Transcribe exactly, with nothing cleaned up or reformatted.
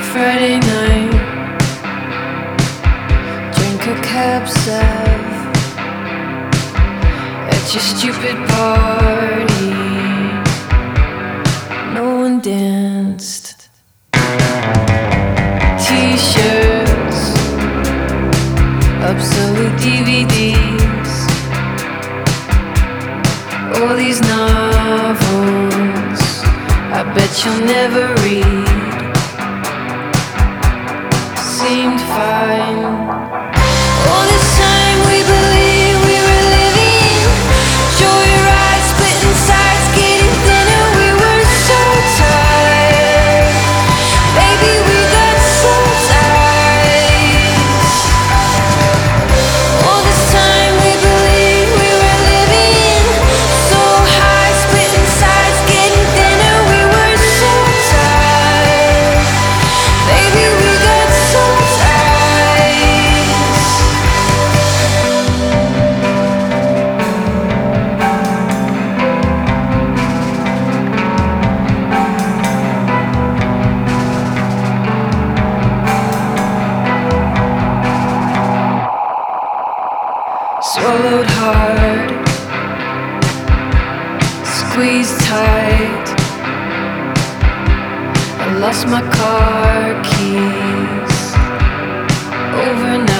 Friday night, drink a cab Sav at your stupid party. No one danced. T-shirts, obsolete D V Ds, all these novels I bet you'll never read. Seemed fine. All this time we believed we were living joyride, splitting sides, getting thinner. We were so tired, baby, we got so tired. All this time we believed we were living so high, splitting sides, getting thinner. We were so tired, baby, we got so swallowed hard, squeezed tight. I lost my car keys overnight.